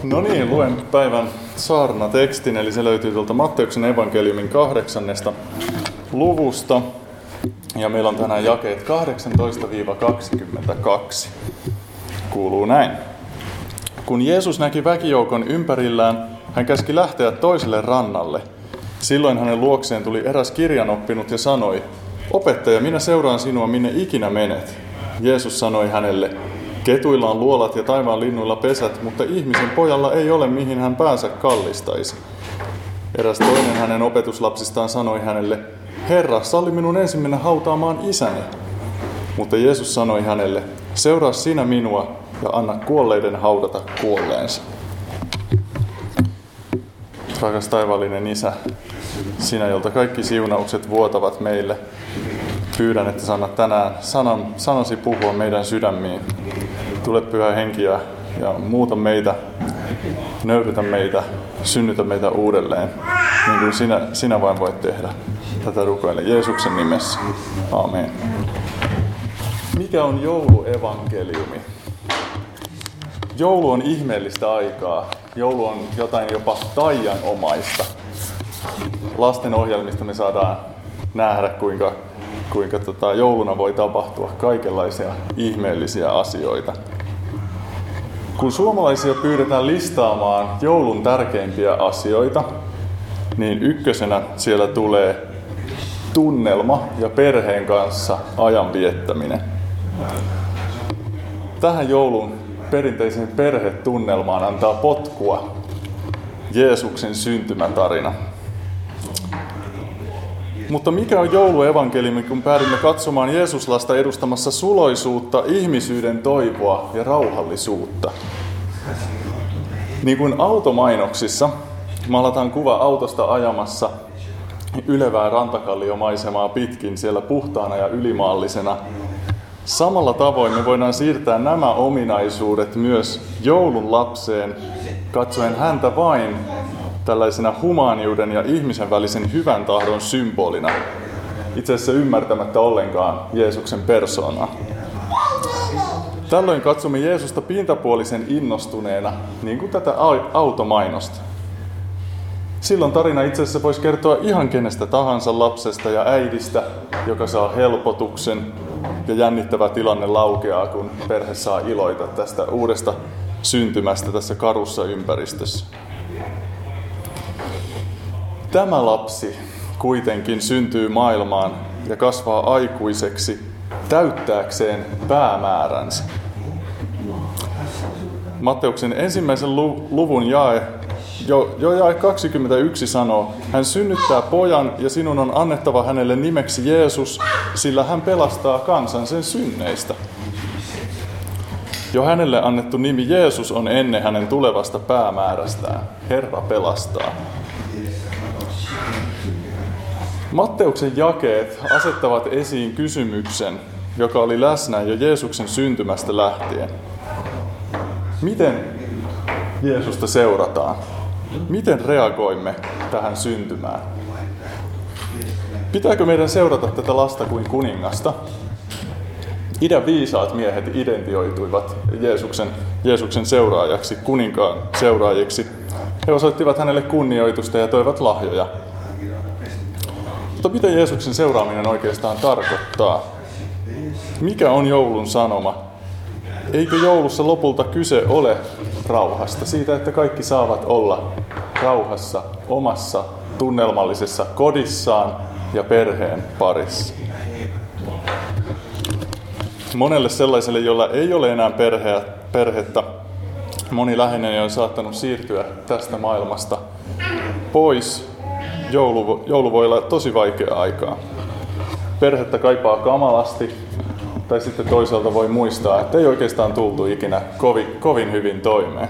No niin, luen päivän saarnatekstin, eli se löytyy tuolta Matteuksen evankeliumin 8. luvusta. Ja meillä on tänään jakeet 18-22. Kuuluu näin. Kun Jeesus näki väkijoukon ympärillään, hän käski lähteä toiselle rannalle. Silloin hänen luokseen tuli eräs kirjanoppinut ja sanoi, Opettaja, minä seuraan sinua, minne ikinä menet. Jeesus sanoi hänelle, Ketuilla on luolat ja taivaan linnuilla pesät, mutta ihmisen pojalla ei ole, mihin hän päänsä kallistaisi. Eräs toinen hänen opetuslapsistaan sanoi hänelle, Herra, salli minun ensin mennä hautaamaan isäni. Mutta Jeesus sanoi hänelle, seuraa sinä minua ja anna kuolleiden haudata kuolleensa. Rakas taivaallinen Isä, sinä, jolta kaikki siunaukset vuotavat meille, pyydän, että annat tänään sanasi puhua meidän sydämiin. Tule Pyhä Henki ja muuta meitä, nöyrytä meitä, synnytä meitä uudelleen, niin kuin sinä vain voit tehdä. Tätä rukoilen Jeesuksen nimessä. Aamen. Mikä on jouluevankeliumi? Joulu on ihmeellistä aikaa. Joulu on jotain jopa taianomaista. Lasten ohjelmista me saadaan nähdä, kuinka jouluna voi tapahtua kaikenlaisia ihmeellisiä asioita. Kun suomalaisia pyydetään listaamaan joulun tärkeimpiä asioita, niin ykkösenä siellä tulee tunnelma ja perheen kanssa ajan viettäminen. Tähän joulun perinteiseen perhetunnelmaan antaa potkua Jeesuksen syntymätarina. Mutta mikä on jouluevankeliumi, kun päädymme katsomaan Jeesuslasta edustamassa suloisuutta, ihmisyyden toivoa ja rauhallisuutta? Niin kuin automainoksissa maalataan kuva autosta ajamassa ylevää rantakallio-maisemaa pitkin siellä puhtaana ja ylimaallisena. Samalla tavoin me voidaan siirtää nämä ominaisuudet myös joulun lapseen, katsoen häntä vain tällaisena humaaniuden ja ihmisen välisen hyvän tahdon symbolina, itse asiassa ymmärtämättä ollenkaan Jeesuksen persoonaa. Tällöin katsomme Jeesusta pintapuolisen innostuneena, niin kuin tätä automainosta. Silloin tarina itse asiassa voisi kertoa ihan kenestä tahansa lapsesta ja äidistä, joka saa helpotuksen ja jännittävä tilanne laukeaa, kun perhe saa iloita tästä uudesta syntymästä tässä karussa ympäristössä. Tämä lapsi kuitenkin syntyy maailmaan ja kasvaa aikuiseksi täyttääkseen päämääränsä. Matteuksen ensimmäisen luvun jae, jo jae 21 sanoo, hän synnyttää pojan ja sinun on annettava hänelle nimeksi Jeesus, sillä hän pelastaa kansan sen synneistä. Jo hänelle annettu nimi Jeesus on ennen hänen tulevasta päämäärästään. Herra pelastaa. Matteuksen jakeet asettavat esiin kysymyksen, joka oli läsnä jo Jeesuksen syntymästä lähtien. Miten Jeesusta seurataan? Miten reagoimme tähän syntymään? Pitääkö meidän seurata tätä lasta kuin kuningasta? Idän viisaat miehet identioituivat Jeesuksen seuraajaksi, kuninkaan seuraajiksi. He osoittivat hänelle kunnioitusta ja toivat lahjoja. Mutta mitä Jeesuksen seuraaminen oikeastaan tarkoittaa? Mikä on joulun sanoma? Eikö joulussa lopulta kyse ole rauhasta? Siitä, että kaikki saavat olla rauhassa omassa tunnelmallisessa kodissaan ja perheen parissa. Monelle sellaiselle, jolla ei ole enää perhettä, moni läheinen on saattanut siirtyä tästä maailmasta pois. Joulu voi olla tosi vaikea aikaa. Perhettä kaipaa kamalasti, tai sitten toisaalta voi muistaa, että ei oikeastaan tultu ikinä kovin hyvin toimeen.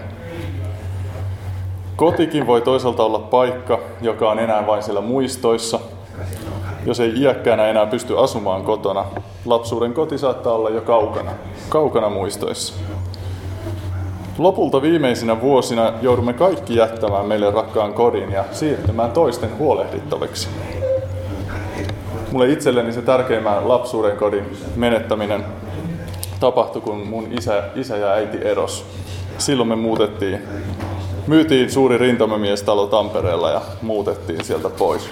Kotikin voi toisaalta olla paikka, joka on enää vain siellä muistoissa. Jos ei iäkkäänä enää pysty asumaan kotona, lapsuuden koti saattaa olla jo kaukana muistoissa. Lopulta viimeisinä vuosina joudumme kaikki jättämään meille rakkaan kodin ja siirtymään toisten huolehdittaviksi. Mulle itselleni se tärkeimmän lapsuuden kodin menettäminen tapahtui, kun mun isä ja äiti eros. Silloin me muutettiin myytiin suuri rintamamiestalo Tampereella ja muutettiin sieltä pois.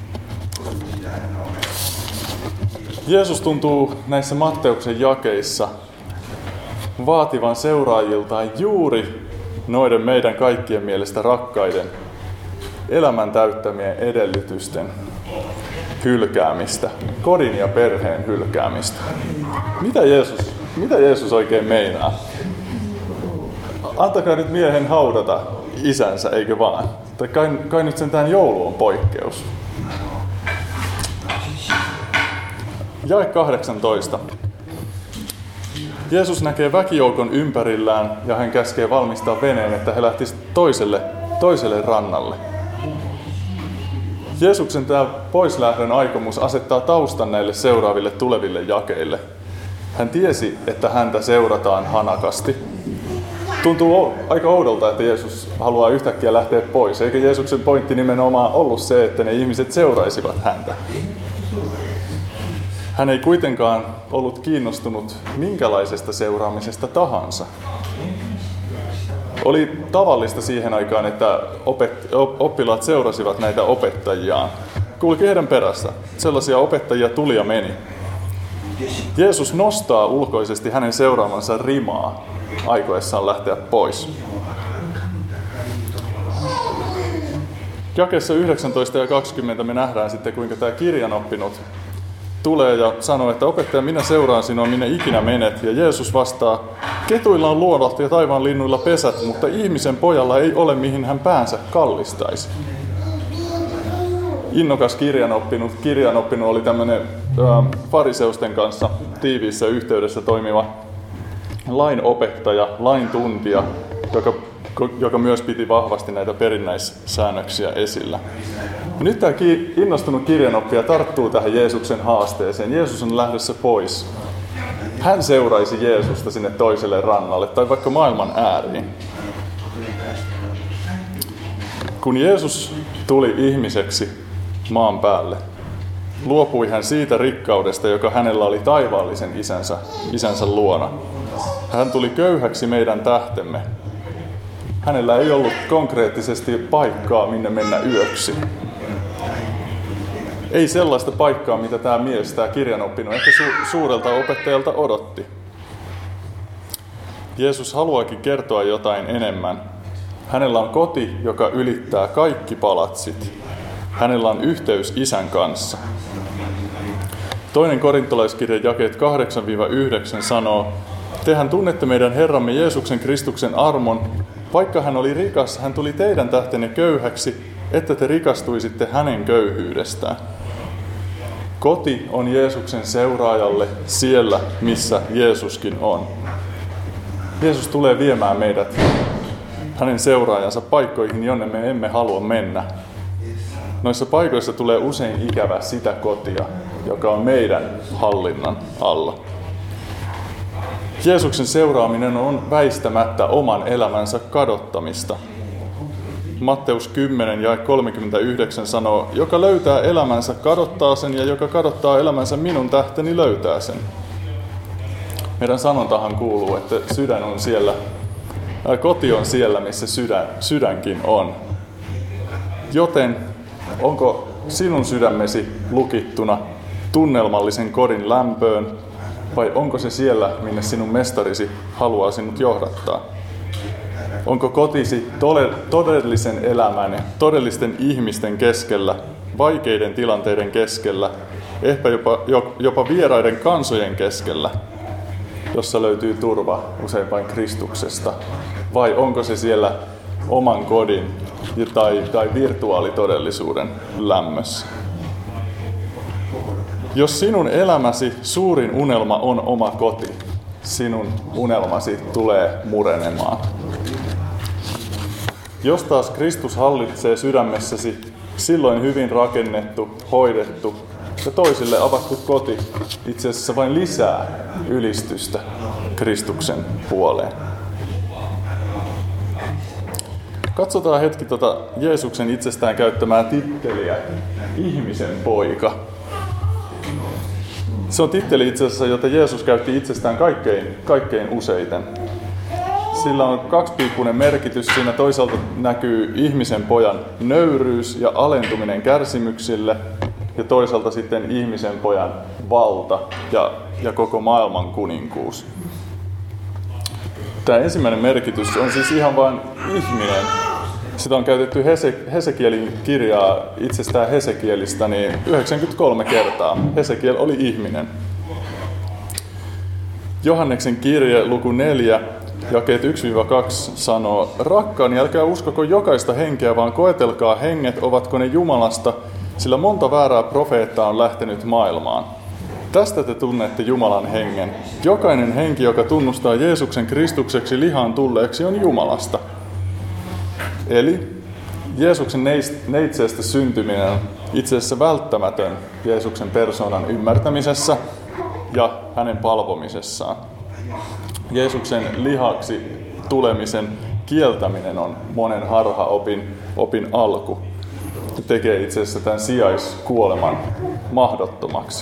Jeesus tuntuu näissä Matteuksen jakeissa vaativan seuraajiltaan juuri noiden meidän kaikkien mielestä rakkaiden elämän täyttämien edellytysten hylkäämistä, kodin ja perheen hylkäämistä. Mitä Jeesus oikein meinaa? Antakaa nyt miehen haudata isänsä, eikö vaan? Tai kai nyt sentään joulu on poikkeus. Jae 18. Jeesus näkee väkijoukon ympärillään ja hän käskee valmistaa veneen, että he lähtisivät toiselle rannalle. Jeesuksen tämä poislähdön aikomus asettaa taustan näille seuraaville tuleville jakeille. Hän tiesi, että häntä seurataan hanakasti. Tuntuu aika oudolta, että Jeesus haluaa yhtäkkiä lähteä pois. Eikä Jeesuksen pointti nimenomaan ollut se, että ne ihmiset seuraisivat häntä. Hän ei kuitenkaan ollut kiinnostunut minkälaisesta seuraamisesta tahansa. Oli tavallista siihen aikaan, että oppilaat seurasivat näitä opettajiaan. Kulki heidän perässä. Sellaisia opettajia tuli ja meni. Jeesus nostaa ulkoisesti hänen seuraamansa rimaa aikoessaan lähteä pois. Jakeessa 19 ja 20 me nähdään sitten, kuinka tämä kirjanoppinut tulee ja sanoo, että opettaja, minä seuraan sinua, minne ikinä menet. Ja Jeesus vastaa, ketuilla on luodot ja taivaan linnuilla pesät, mutta ihmisen pojalla ei ole, mihin hän päänsä kallistaisi. Innokas kirjanoppinut oli tämmöinen fariseusten kanssa tiiviissä yhteydessä toimiva lainopettaja, laintuntija, joka myös piti vahvasti näitä perinnäissäännöksiä esillä. Nyt tämä innostunut kirjanoppija tarttuu tähän Jeesuksen haasteeseen. Jeesus on lähdössä pois. Hän seuraisi Jeesusta sinne toiselle rannalle tai vaikka maailman ääriin. Kun Jeesus tuli ihmiseksi maan päälle, luopui hän siitä rikkaudesta, joka hänellä oli taivaallisen isänsä luona. Hän tuli köyhäksi meidän tähtemme. Hänellä ei ollut konkreettisesti paikkaa, minne mennä yöksi. Ei sellaista paikkaa, mitä tämä kirjanoppinut ehkä suurelta opettajalta odotti. Jeesus haluaakin kertoa jotain enemmän. Hänellä on koti, joka ylittää kaikki palatsit. Hänellä on yhteys Isän kanssa. 2. korintolaiskirjan jakeet 8-9 sanoo, tehän tunnette meidän Herramme Jeesuksen Kristuksen armon. Vaikka hän oli rikas, hän tuli teidän tähtenne köyhäksi, että te rikastuisitte hänen köyhyydestään. Koti on Jeesuksen seuraajalle siellä, missä Jeesuskin on. Jeesus tulee viemään meidät hänen seuraajansa paikkoihin, jonne me emme halua mennä. Noissa paikoissa tulee usein ikävä sitä kotia, joka on meidän hallinnan alla. Jeesuksen seuraaminen on väistämättä oman elämänsä kadottamista. Matteus 10 ja 39 sanoo, joka löytää elämänsä kadottaa sen ja joka kadottaa elämänsä minun tähteni löytää sen. Meidän sanontahan kuuluu, että sydän on siellä, koti on siellä, missä sydänkin on. Joten onko sinun sydämesi lukittuna tunnelmallisen kodin lämpöön vai onko se siellä, minne sinun mestarisi haluaa sinut johdattaa? Onko kotisi todellisen elämän ja todellisten ihmisten keskellä, vaikeiden tilanteiden keskellä, ehkä jopa vieraiden kansojen keskellä, jossa löytyy turva usein vain Kristuksesta? Vai onko se siellä oman kodin tai virtuaalitodellisuuden lämmössä? Jos sinun elämäsi suurin unelma on oma koti, sinun unelmasi tulee murenemaan. Jos taas Kristus hallitsee sydämessäsi, silloin hyvin rakennettu, hoidettu ja toisille avattu koti itse asiassa vain lisää ylistystä Kristuksen puoleen. Katsotaan hetki Jeesuksen itsestään käyttämää titteliä, ihmisen poika. Se on titteli itse asiassa, jota Jeesus käytti itsestään kaikkein useiten. sillä on kaksipiippunen merkitys. Siinä toisaalta näkyy ihmisen pojan nöyryys ja alentuminen kärsimyksille ja toisaalta sitten ihmisen pojan valta ja koko maailman kuninkuus. Tämä ensimmäinen merkitys on siis ihan vain ihminen. Sitä on käytetty Hesekielin kirjaa itsestään Hesekielistä niin 93 kertaa. Hesekiel oli ihminen. Johanneksen kirje luku 4, jakeet 1-2 sanoo: Rakkaani, älkää uskoko jokaista henkeä, vaan koetelkaa henget, ovatko ne Jumalasta, sillä monta väärää profeettaa on lähtenyt maailmaan. Tästä te tunnette Jumalan hengen. Jokainen henki, joka tunnustaa Jeesuksen Kristukseksi lihaan tulleeksi, on Jumalasta. Eli Jeesuksen neitseestä syntyminen on itse asiassa välttämätön Jeesuksen persoonan ymmärtämisessä ja hänen palvomisessaan. Jeesuksen lihaksi tulemisen kieltäminen on monen harhaopin alku. Se tekee itse asiassa tämän sijaiskuoleman mahdottomaksi.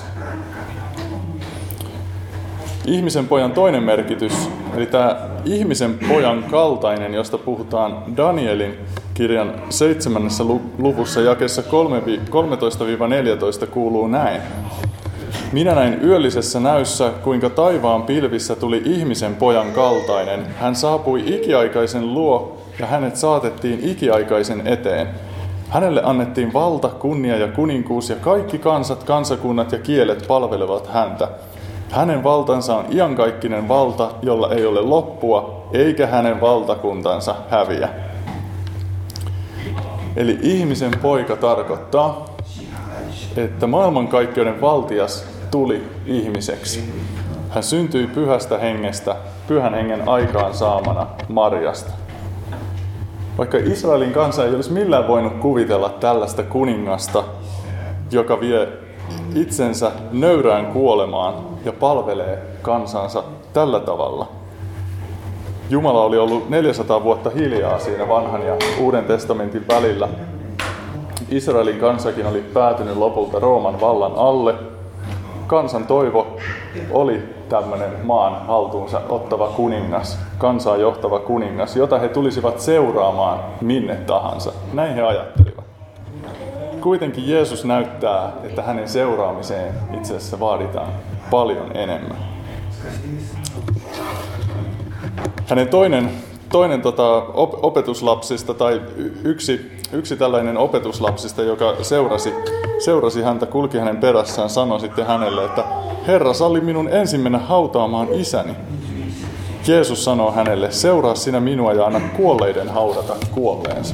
Ihmisen pojan toinen merkitys, eli tämä ihmisen pojan kaltainen, josta puhutaan Danielin kirjan 7. luvussa jakeessa 13-14 kuuluu näin. Minä näin yöllisessä näyssä, kuinka taivaan pilvissä tuli ihmisen pojan kaltainen. Hän saapui ikiaikaisen luo ja hänet saatettiin ikiaikaisen eteen. Hänelle annettiin valta, kunnia ja kuninkuus ja kaikki kansat, kansakunnat ja kielet palvelevat häntä. Hänen valtansa on iankaikkinen valta, jolla ei ole loppua, eikä hänen valtakuntansa häviä. Eli ihmisen poika tarkoittaa, että maailmankaikkeuden valtias tuli ihmiseksi. Hän syntyi pyhästä hengestä, pyhän hengen aikaan saamana Marjasta. Vaikka Israelin kansa ei olisi millään voinut kuvitella tällaista kuningasta, joka vie itsensä nöyrään kuolemaan ja palvelee kansansa tällä tavalla. Jumala oli ollut 400 vuotta hiljaa siinä vanhan ja uuden testamentin välillä. Israelin kansakin oli päätynyt lopulta Rooman vallan alle. Kansan toivo oli tämmöinen maan haltuunsa ottava kuningas, kansaa johtava kuningas, jota he tulisivat seuraamaan minne tahansa. Näin he ajattelivat. Kuitenkin Jeesus näyttää, että hänen seuraamiseen itse asiassa vaaditaan paljon enemmän. Hänen toinen opetuslapsista tai yksi tällainen opetuslapsista, joka seurasi häntä, kulki hänen perässään, sanoi sitten hänelle, että Herra, salli minun ensin mennä hautaamaan isäni. Jeesus sanoi hänelle, seuraa sinä minua ja anna kuolleiden haudata kuolleensa.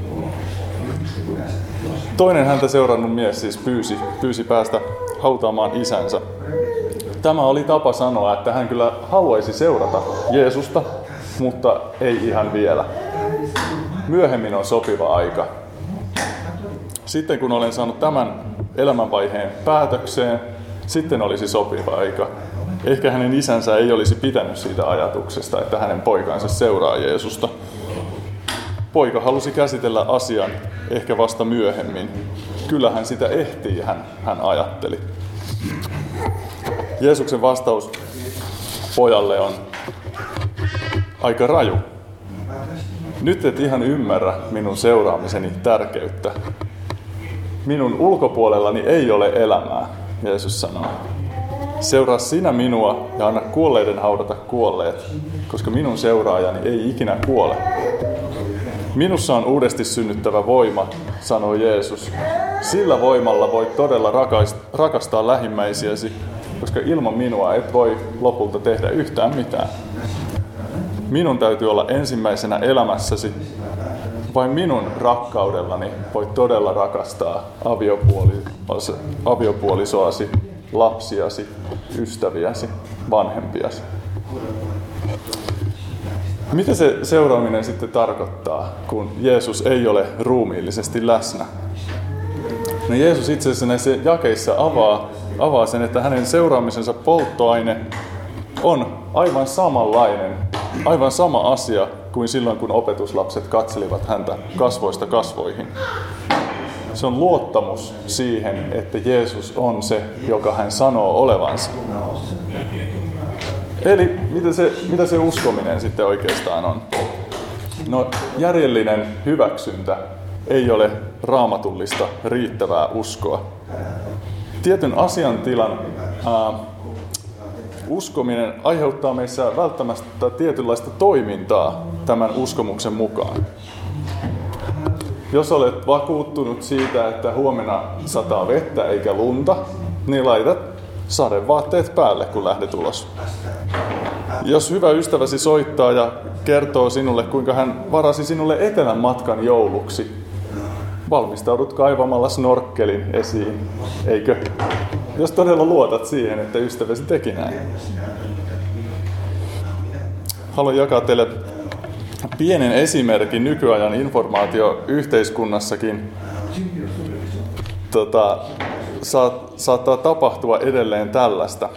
Toinen häntä seurannut mies siis pyysi päästä hautaamaan isänsä. Tämä oli tapa sanoa, että hän kyllä haluaisi seurata Jeesusta, mutta ei ihan vielä. Myöhemmin on sopiva aika. Sitten kun olen saanut tämän elämänvaiheen päätökseen, sitten olisi sopiva aika. Ehkä hänen isänsä ei olisi pitänyt siitä ajatuksesta, että hänen poikansa seuraa Jeesusta. Poika halusi käsitellä asian ehkä vasta myöhemmin. Kyllähän sitä ehtii, hän ajatteli. Jeesuksen vastaus pojalle on aika raju. Nyt et ihan ymmärrä minun seuraamiseni tärkeyttä. Minun ulkopuolellani ei ole elämää, Jeesus sanoo. Seuraa sinä minua ja anna kuolleiden haudata kuolleet, koska minun seuraajani ei ikinä kuole. Minussa on uudesti synnyttävä voima, sanoo Jeesus. Sillä voimalla voit todella rakastaa lähimmäisiäsi, koska ilman minua et voi lopulta tehdä yhtään mitään. Minun täytyy olla ensimmäisenä elämässäsi. Vain minun rakkaudellani voit todella rakastaa aviopuolisoasi, lapsiasi, ystäviäsi, vanhempiasi. Mitä se seuraaminen sitten tarkoittaa, kun Jeesus ei ole ruumiillisesti läsnä? No Jeesus itse asiassa näissä jakeissa avaa sen, että hänen seuraamisensa polttoaine on aivan samanlainen, aivan sama asia kuin silloin, kun opetuslapset katselivat häntä kasvoista kasvoihin. Se on luottamus siihen, että Jeesus on se, joka hän sanoo olevansa. Eli mitä se uskominen sitten oikeastaan on? No, järjellinen hyväksyntä ei ole raamatullista riittävää uskoa. Tietyn asiantilan uskominen aiheuttaa meissä välttämättä tietynlaista toimintaa tämän uskomuksen mukaan. Jos olet vakuuttunut siitä, että huomenna sataa vettä eikä lunta, niin laitat sadevaatteet päälle, kun lähdet ulos. Jos hyvä ystäväsi soittaa ja kertoo sinulle, kuinka hän varasi sinulle etelän matkan jouluksi, valmistaudut kaivamalla snorkkelin esiin, eikö? Jos todella luotat siihen, että ystäväsi teki näin. Haluan jakaa teille pienen esimerkin nykyajan informaatioyhteiskunnassakin. Saattaa tapahtua edelleen tällaista.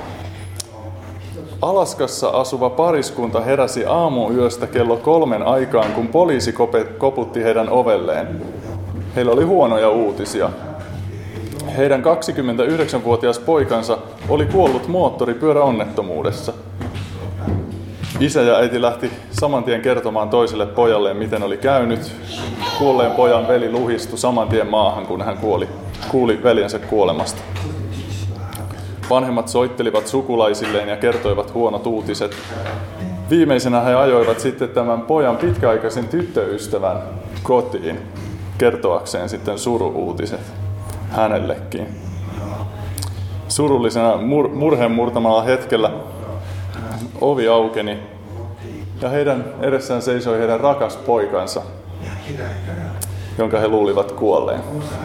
Alaskassa asuva pariskunta heräsi aamuyöstä kello 3 aikaan, kun poliisi koputti heidän ovelleen. Heillä oli huonoja uutisia. Heidän 29-vuotias poikansa oli kuollut moottoripyöräonnettomuudessa. Isä ja äiti lähti saman tien kertomaan toiselle pojalleen, miten oli käynyt. Kuolleen pojan veli luhistui saman tien maahan, kun hän kuuli veljensä kuolemasta. Vanhemmat soittelivat sukulaisilleen ja kertoivat huonot uutiset. Viimeisenä he ajoivat sitten tämän pojan pitkäaikaisen tyttöystävän kotiin kertoakseen sitten suru-uutiset hänellekin. Surullisena murheen murtamalla hetkellä ovi aukeni ja heidän edessään seisoi heidän rakas poikansa, jonka he luulivat kuolleen.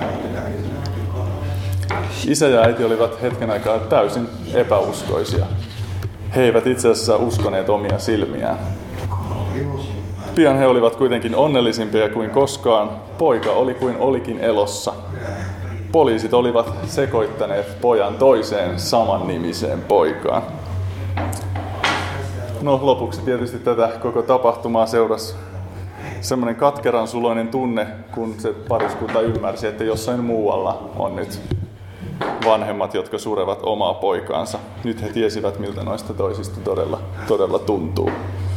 Isä ja äiti olivat hetken aikaa täysin epäuskoisia. He eivät itse asiassa uskoneet omia silmiään. Pian he olivat kuitenkin onnellisimpia kuin koskaan. Poika oli kuin olikin elossa. Poliisit olivat sekoittaneet pojan toiseen samannimiseen poikaan. No, lopuksi tietysti tätä koko tapahtumaa seurasi semmoinen katkeran suloinen tunne, kun se pariskunta ymmärsi, että jossain muualla on nyt vanhemmat, jotka surevat omaa poikaansa. Nyt he tiesivät, miltä noista toisista todella tuntuu.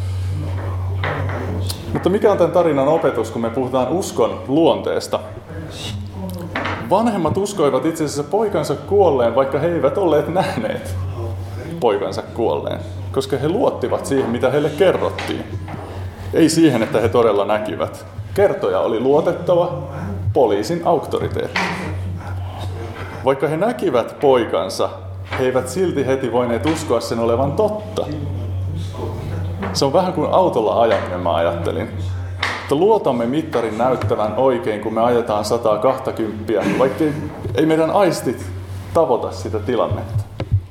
Mutta mikä on tämän tarinan opetus, kun me puhutaan uskon luonteesta? Vanhemmat uskoivat itse asiassa poikansa kuolleen, vaikka he eivät olleet nähneet poikansa kuolleen, koska he luottivat siihen, mitä heille kerrottiin. Ei siihen, että he todella näkivät. Kertoja oli luotettava, poliisin auktoriteetti. Vaikka he näkivät poikansa, he eivät silti heti voineet uskoa sen olevan totta. Se on vähän kuin autolla ajaminen, mä ajattelin. Että luotamme mittarin näyttävän oikein, kun me ajetaan 120, vaikka ei meidän aistit tavoita sitä tilannetta.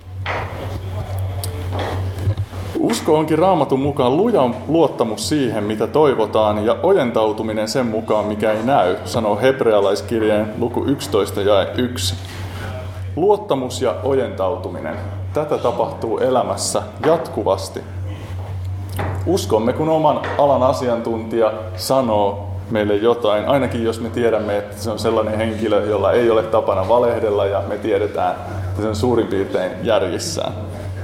Usko onkin Raamatun mukaan luja luottamus siihen, mitä toivotaan, ja ojentautuminen sen mukaan, mikä ei näy, sanoo Hebrealaiskirjeen luku 11 jae 1. Luottamus ja ojentautuminen. Tätä tapahtuu elämässä jatkuvasti. Uskomme, kun oman alan asiantuntija sanoo meille jotain, ainakin jos me tiedämme, että se on sellainen henkilö, jolla ei ole tapana valehdella, ja me tiedetään, että se on suurin piirtein järjissään.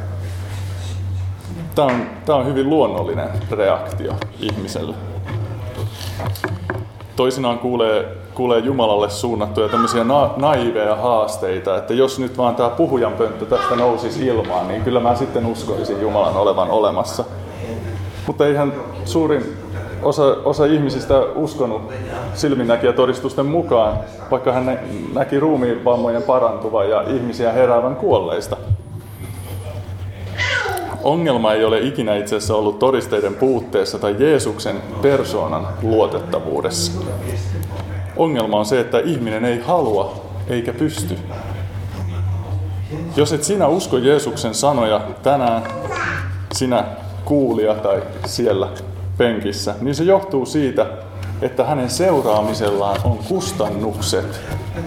Tämä on hyvin luonnollinen reaktio ihmiselle. Toisinaan kuulee Jumalalle suunnattuja tämmöisiä naiveja haasteita, että jos nyt vaan tämä puhujanpönttö tästä nousisi ilmaan, niin kyllä mä sitten uskoisin Jumalan olevan olemassa. Mutta eihän suurin osa ihmisistä uskonut silminnäkijätodistusten mukaan, vaikka hän näki ruumiin vammojen parantuvan ja ihmisiä heräävän kuolleista. Ongelma ei ole ikinä itse asiassa ollut todisteiden puutteessa tai Jeesuksen persoonan luotettavuudessa. Ongelma on se, että ihminen ei halua eikä pysty. Jos et sinä usko Jeesuksen sanoja tänään, sinä kuulija tai siellä penkissä, niin se johtuu siitä, että hänen seuraamisellaan on kustannukset.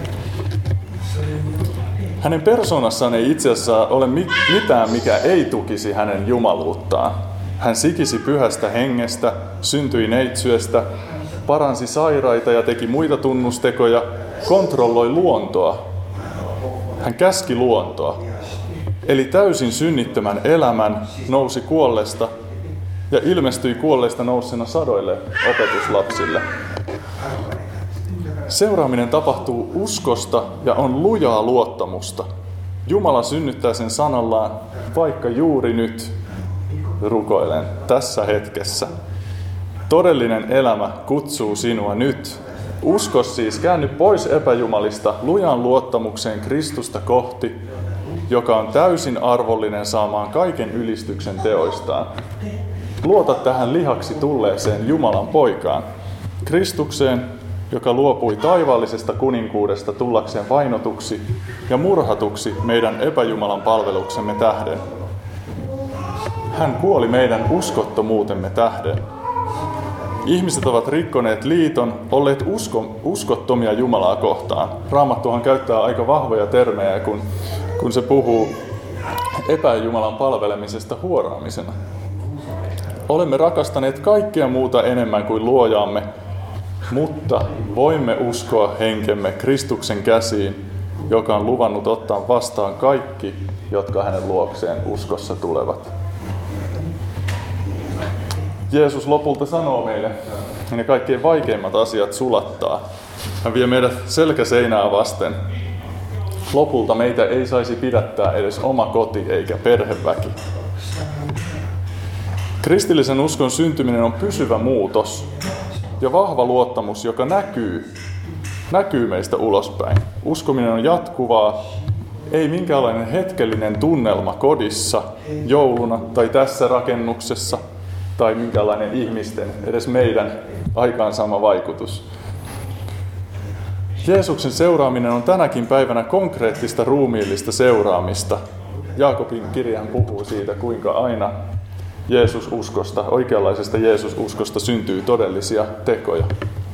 Hänen persoonassaan ei itse asiassa ole mitään, mikä ei tukisi hänen jumaluuttaan. Hän sikisi pyhästä hengestä, syntyi neitsyöstä, paransi sairaita ja teki muita tunnustekoja, kontrolloi luontoa. Hän käski luontoa. eli täysin synnittömän elämän, nousi kuolleesta ja ilmestyi kuolleista nousseena sadoille opetuslapsille. Seuraaminen tapahtuu uskosta ja on lujaa luottamusta. Jumala synnyttää sen sanallaan, vaikka juuri nyt, rukoilen, tässä hetkessä. Todellinen elämä kutsuu sinua nyt. Usko siis, käänny pois epäjumalista lujaan luottamukseen Kristusta kohti, joka on täysin arvollinen saamaan kaiken ylistyksen teoistaan. Luota tähän lihaksi tulleeseen Jumalan poikaan, Kristukseen, joka luopui taivaallisesta kuninkuudesta tullakseen vainotuksi ja murhatuksi meidän epäjumalan palveluksemme tähden. Hän kuoli meidän uskottomuutemme tähden. Ihmiset ovat rikkoneet liiton, olleet uskottomia Jumalaa kohtaan. Raamattuhan käyttää aika vahvoja termejä, kun se puhuu epäjumalan palvelemisesta huoraamisena. Olemme rakastaneet kaikkea muuta enemmän kuin luojaamme, mutta voimme uskoa henkemme Kristuksen käsiin, joka on luvannut ottaa vastaan kaikki, jotka hänen luokseen uskossa tulevat. Jeesus lopulta sanoo meille, että ne kaikkein vaikeimmat asiat sulattaa. Hän vie meidät selkäseinää vasten. Lopulta meitä ei saisi pidättää edes oma koti eikä perheväki. Kristillisen uskon syntyminen on pysyvä muutos ja vahva luottamus, joka näkyy meistä ulospäin. Uskominen on jatkuvaa, ei minkäänlainen hetkellinen tunnelma kodissa, jouluna tai tässä rakennuksessa, tai minkälainen ihmisten, edes meidän aikaansaama vaikutus. Jeesuksen seuraaminen on tänäkin päivänä konkreettista ruumiillista seuraamista. Jaakobin kirjan puhuu siitä, kuinka aina Jeesususkosta, oikeanlaisesta Jeesususkosta syntyy todellisia tekoja.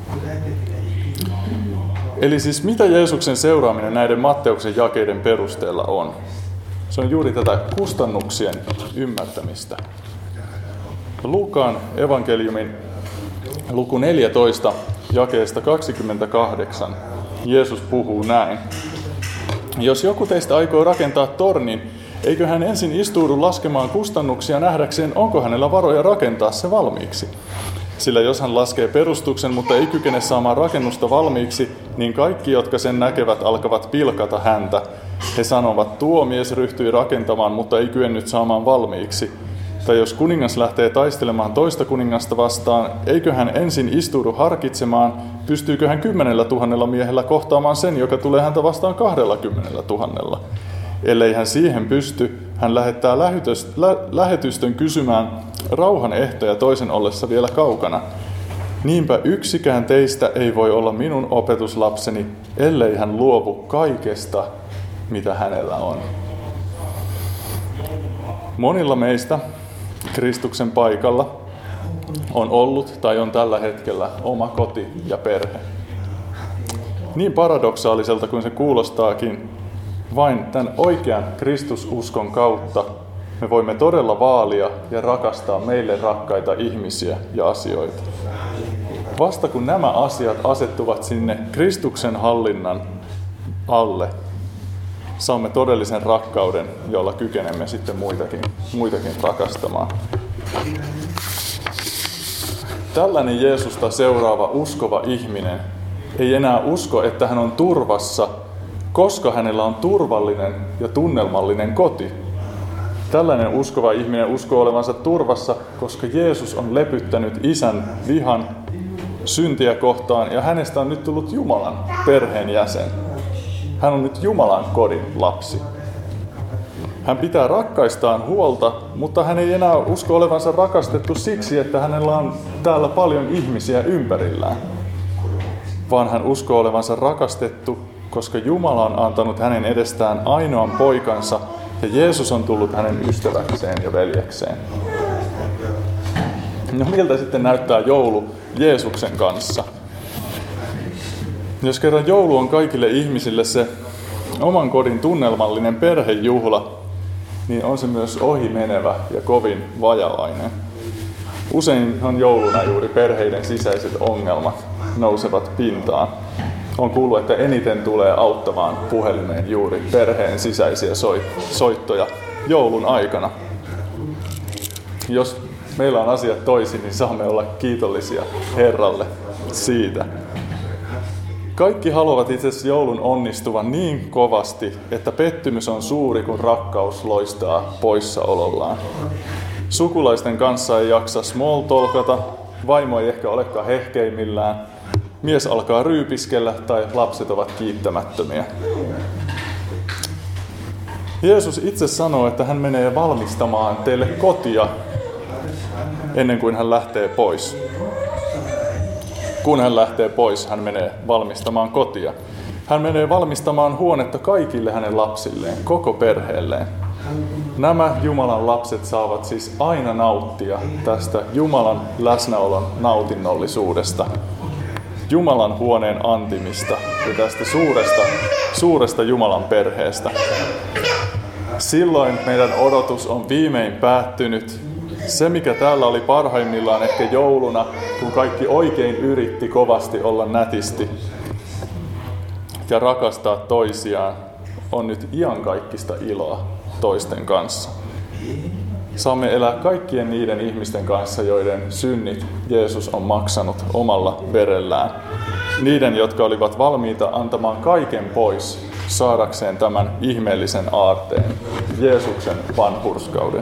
Eli siis mitä Jeesuksen seuraaminen näiden Matteuksen jakeiden perusteella on? Se on juuri tätä kustannuksien ymmärtämistä. Luukaan evankeliumin luku 14, jakeesta 28, Jeesus puhuu näin. Jos joku teistä aikoo rakentaa tornin, eikö hän ensin istuudu laskemaan kustannuksia nähdäkseen, onko hänellä varoja rakentaa se valmiiksi? Sillä jos hän laskee perustuksen, mutta ei kykene saamaan rakennusta valmiiksi, niin kaikki, jotka sen näkevät, alkavat pilkata häntä. He sanovat, tuo mies ryhtyi rakentamaan, mutta ei kyennyt saamaan valmiiksi. Tai jos kuningas lähtee taistelemaan toista kuningasta vastaan, eikö hän ensin istuudu harkitsemaan, pystyykö hän 10 000 miehellä kohtaamaan sen, joka tulee häntä vastaan 20 000. Ellei hän siihen pysty, hän lähettää lähetystön kysymään rauhan ehtoja toisen ollessa vielä kaukana. Niinpä yksikään teistä ei voi olla minun opetuslapseni, ellei hän luovu kaikesta, mitä hänellä on. Monilla meistä Kristuksen paikalla on ollut tai on tällä hetkellä oma koti ja perhe. Niin paradoksaaliselta kuin se kuulostaakin, vain tämän oikean Kristususkon kautta me voimme todella vaalia ja rakastaa meille rakkaita ihmisiä ja asioita. Vasta kun nämä asiat asettuvat sinne Kristuksen hallinnan alle, saamme todellisen rakkauden, jolla kykenemme sitten muitakin rakastamaan. Tällainen Jeesusta seuraava uskova ihminen ei enää usko, että hän on turvassa, koska hänellä on turvallinen ja tunnelmallinen koti. Tällainen uskova ihminen uskoo olevansa turvassa, koska Jeesus on lepyttänyt Isän vihan syntiä kohtaan ja hänestä on nyt tullut Jumalan perheenjäsen. Hän on nyt Jumalan kodin lapsi. Hän pitää rakkaistaan huolta, mutta hän ei enää usko olevansa rakastettu siksi, että hänellä on täällä paljon ihmisiä ympärillään. Vaan hän uskoo olevansa rakastettu, koska Jumala on antanut hänen edestään ainoan poikansa ja Jeesus on tullut hänen ystäväkseen ja veljekseen. No miltä sitten näyttää joulu Jeesuksen kanssa? Jos kerran joulu on kaikille ihmisille se oman kodin tunnelmallinen perhejuhla, niin on se myös ohimenevä ja kovin vajavainen. Usein on jouluna juuri perheiden sisäiset ongelmat nousevat pintaan. On kuullut, että eniten tulee auttamaan puhelimeen juuri perheen sisäisiä soittoja joulun aikana. Jos meillä on asiat toisin, niin saamme olla kiitollisia Herralle siitä. Kaikki haluavat itse asiassa joulun onnistuvan niin kovasti, että pettymys on suuri, kun rakkaus loistaa poissaolollaan. Sukulaisten kanssa ei jaksa small talkata, vaimo ei ehkä olekaan hehkeimmillään, mies alkaa ryypiskellä tai lapset ovat kiittämättömiä. Jeesus itse sanoo, että hän menee valmistamaan teille kotia ennen kuin hän lähtee pois. Kun hän lähtee pois, hän menee valmistamaan kotia. Hän menee valmistamaan huonetta kaikille hänen lapsilleen, koko perheelleen. Nämä Jumalan lapset saavat siis aina nauttia tästä Jumalan läsnäolon nautinnollisuudesta, Jumalan huoneen antimista ja tästä suuresta Jumalan perheestä. Silloin meidän odotus on viimein päättynyt. Se, mikä täällä oli parhaimmillaan ehkä jouluna, kun kaikki oikein yritti kovasti olla nätisti ja rakastaa toisiaan, on nyt iankaikkista iloa toisten kanssa. Saamme elää kaikkien niiden ihmisten kanssa, joiden synnit Jeesus on maksanut omalla verellään. Niiden, jotka olivat valmiita antamaan kaiken pois saadakseen tämän ihmeellisen aarteen, Jeesuksen vanhurskauden.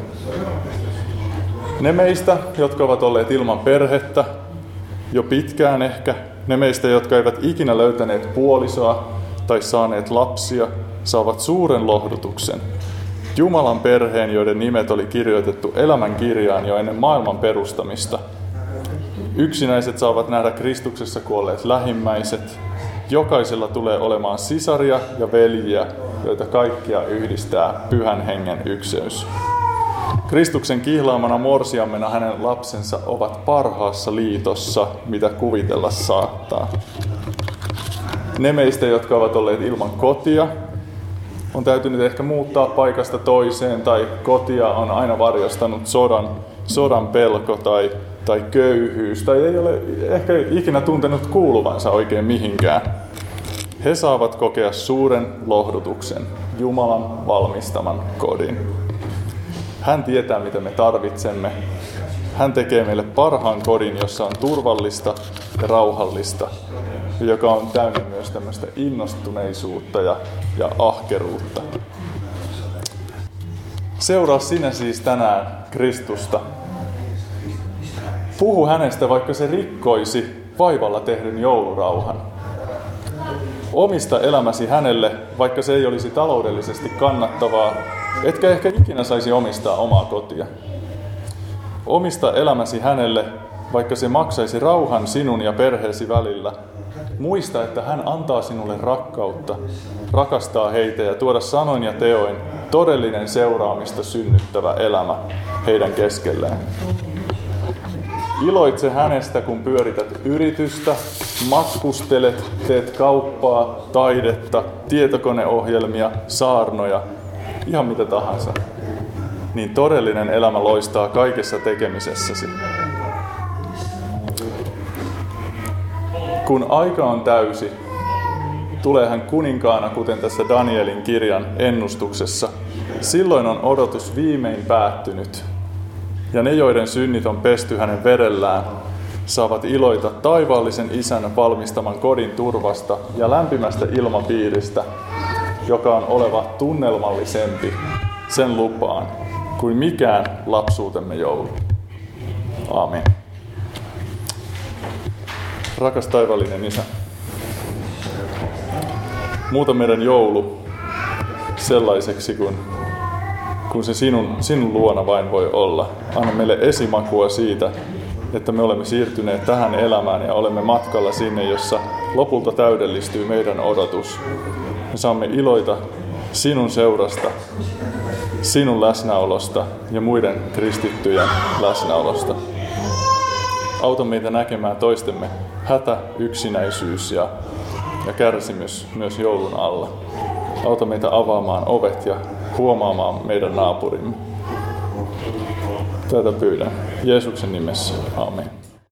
Ne meistä, jotka ovat olleet ilman perhettä, jo pitkään ehkä, ne meistä, jotka eivät ikinä löytäneet puolisoa tai saaneet lapsia, saavat suuren lohdutuksen. Jumalan perheen, joiden nimet oli kirjoitettu elämän kirjaan jo ennen maailman perustamista. Yksinäiset saavat nähdä Kristuksessa kuolleet lähimmäiset. Jokaisella tulee olemaan sisaria ja veljiä, joita kaikkia yhdistää Pyhän Hengen ykseys. Kristuksen kihlaamana morsiammena hänen lapsensa ovat parhaassa liitossa, mitä kuvitella saattaa. Ne meistä, jotka ovat olleet ilman kotia, on täytynyt ehkä muuttaa paikasta toiseen, tai kotia on aina varjostanut sodan pelko tai köyhyys, tai ei ole ehkä ikinä tuntenut kuuluvansa oikein mihinkään. He saavat kokea suuren lohdutuksen, Jumalan valmistaman kodin. Hän tietää, mitä me tarvitsemme. Hän tekee meille parhaan kodin, jossa on turvallista ja rauhallista, ja joka on täynnä myös tämmöistä innostuneisuutta ja ahkeruutta. Seuraa sinä siis tänään Kristusta. Puhu hänestä, vaikka se rikkoisi vaivalla tehdyn joulurauhan. Omista elämäsi hänelle, vaikka se ei olisi taloudellisesti kannattavaa, etkä ehkä ikinä saisi omistaa omaa kotia. Omista elämäsi hänelle, vaikka se maksaisi rauhan sinun ja perheesi välillä. Muista, että hän antaa sinulle rakkautta, rakastaa heitä ja tuoda sanoin ja teoin todellinen seuraamista synnyttävä elämä heidän keskelleen. Iloitse hänestä, kun pyörität yritystä, matkustelet, teet kauppaa, taidetta, tietokoneohjelmia, saarnoja, ihan mitä tahansa. Niin todellinen elämä loistaa kaikessa tekemisessäsi. Kun aika on täysi, tulee hän kuninkaana, kuten tässä Danielin kirjan ennustuksessa. Silloin on odotus viimein päättynyt. Ja ne, joiden synnit on pesty hänen verellään, saavat iloita taivaallisen Isän valmistaman kodin turvasta ja lämpimästä ilmapiiristä, joka on oleva tunnelmallisempi sen lupaan kuin mikään lapsuutemme joulu. Aamen. Rakas taivaallinen Isä, muuta meidän joulu sellaiseksi kun se sinun luona vain voi olla. Anna meille esimakua siitä, että me olemme siirtyneet tähän elämään ja olemme matkalla sinne, jossa lopulta täydellistyy meidän odotus. Me saamme iloita sinun seurasta, sinun läsnäolosta ja muiden kristittyjen läsnäolosta. Auta meitä näkemään toistemme hätä, yksinäisyys ja kärsimys myös joulun alla. Auta meitä avaamaan ovet ja huomaamaan meidän naapurimme. Tätä pyydän Jeesuksen nimessä. Aamen.